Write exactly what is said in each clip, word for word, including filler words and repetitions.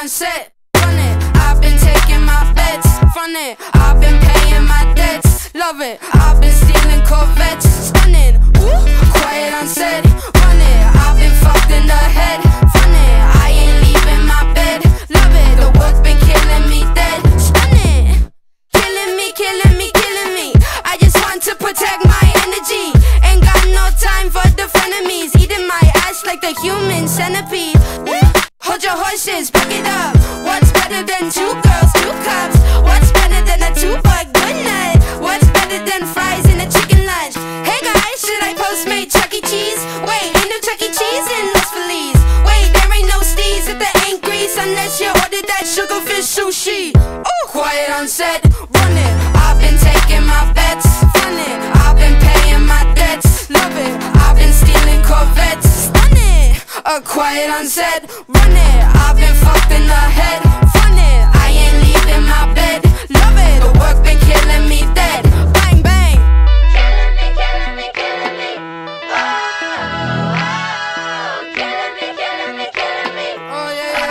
on set, run it. I've been taking my bets, front it. I've been paying my debts, love it. I've been stealing Corvettes, stunning. Ooh, quiet on set, run it. I've been fucked in the head, front it. I ain't leaving my bed, love it. The work been killing me dead, stunning. Killing me, killing me, killing me. I just want to protect my energy. Ain't got no time for the frenemies. Eating my ass like the human centipede. Hold your horses, back it up. What's better than two girls, two cups? What's better than a two-buck good night? What's better than fries in a chicken lunch? Hey guys, should I Postmate Chuck E. Cheese? Wait, ain't no Chuck E. Cheese in Los Feliz. Wait, there ain't no steez if there ain't grease, unless you ordered that sugarfish sushi. Ooh, quiet on set, run it. I've been taking my bets, fun it. I've been paying my debts, love it. I've been stealing Corvettes, stunning. Uh, quiet on set, run it. I've been fucked in the head, fun it. I ain't leaving my bed, love it. The work been killing me dead, bang bang. Killing me, killing me, killing me. Oh, killing me, killing me, killing me. Oh yeah.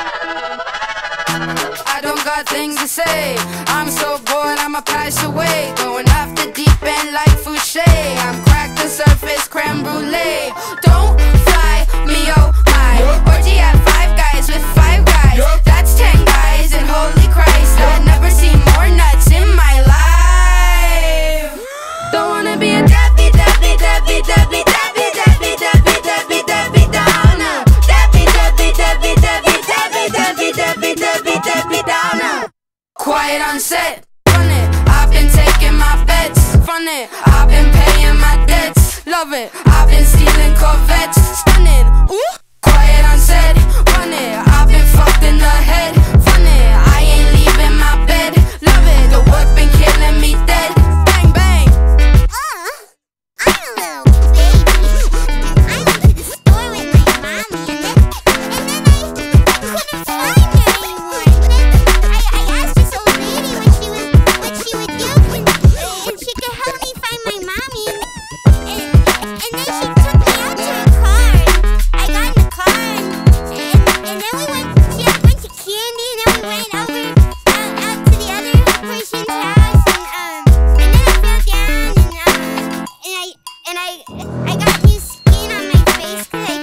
I don't got things to say. I'm so bored, I'ma pass away. Going off the deep end like Fouché. I'm cracked the surface, creme brulee. Don't fly me, oh my. Orgy at Five Guys with five guys. That's ten guys, and holy Christ, I've never seen more nuts in my life. Don't wanna be a Debbie, Debbie, Debbie, Debbie, Debbie, Debbie, Debbie, Debbie, Debbie Downer. Debbie, Debbie, Debbie, Debbie, Debbie, Debbie, Debbie, Debbie, Debbie Downer. Quiet on set, run it. I've been taking my bets, front it. I've been paying my debts, love it. I've been stealing Corvettes, stunning. Ooh, quiet on set, run it. I've been fucked in the head, fun it. I ain't leaving my bed, love it. The work been killing me dead, bang bang. Uh, I'm a little baby. I went to the store with my mommy, and then, and then I couldn't find her anymore. And then I, I asked this old lady what she was, what she would do, and, and she could help me find my mommy. And, and then she took me out to a car. I got in the car, and, and, and then we went. She had a bunch of candy, and then we went over out, out to the other person's house, and um, and then I fell down, and um, and I and I I got new skin on my face because I